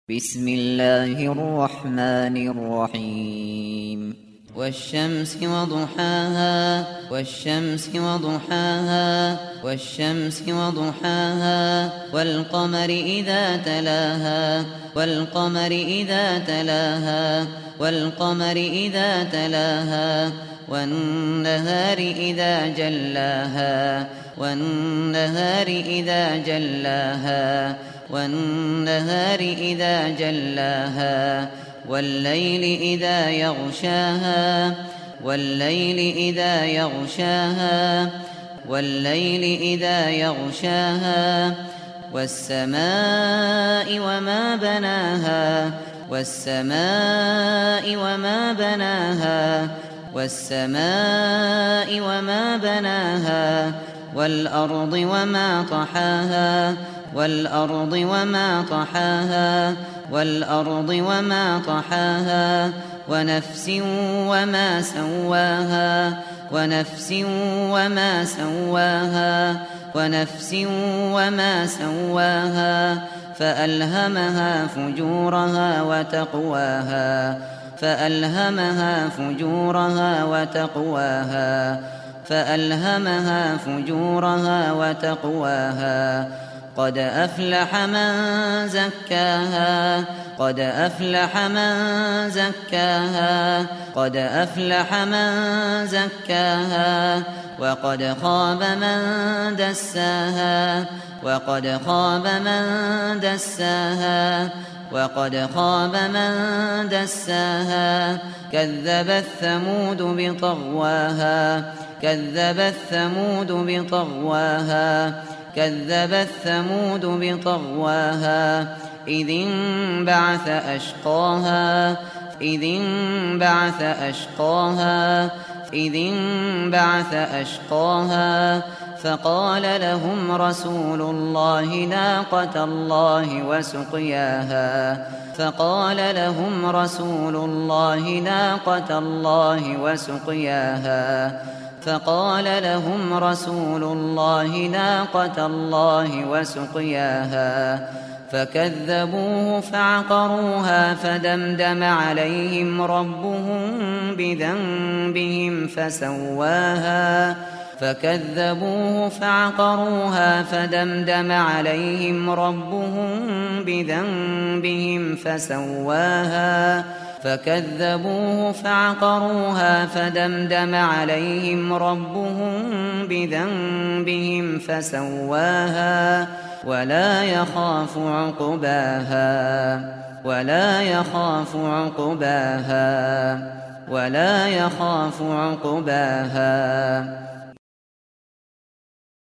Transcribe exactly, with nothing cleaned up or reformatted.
بسم الله الرحمن الرحيم والشمس وضحاها والشمس وضحاها والشمس وضحاها والقمر إذا تلاها والقمر إذا تلاها والقمر إذا تلاها والنهار إذا جلاها والنهار إذا جلاها والنهار إذا جلاها والليل إذا يغشاها والليل إذا يغشاها والليل إذا يغشاها والسماء وما بناها والسماء وما بناها والسماء وما بناها والأرض وما طحاها والأرض وما طحاها والأرض وما طحاها ونفس وما سواها ونفس وما سواها ونفس وما سواها فألهمها فجورها وتقواها فألهمها فجورها وتقواها فألهمها فجورها وتقواها قد أفلح من زكاها قد أفلح من زكاها قد أفلح من زكاها وقد خاب من دساها وقد خاب من دساها وقد خاب من دساها كذبت ثمود بطغواها كذبت ثمود بطغواها كذبت ثمود بطغواها إذ انبعث أشقاها إذ انبعث أشقاها إذ انبعث أشقاها فقال لهم رسول الله ناقة الله وسقياها فقال لهم رسول الله ناقة الله وسقياها فقال لهم رسول الله ناقة الله وسقياها فكذبوه فعقروها فدمدم عليهم ربهم بذنبهم فسواها فكذبوه فعقروها فدمدم عليهم ربهم بذنبهم فسواها فكذبوه فعقروها فدمدم عليهم ربهم بذنبهم فسواها ولا يخاف عقباها ولا يخاف عقباها ولا يخاف عقباها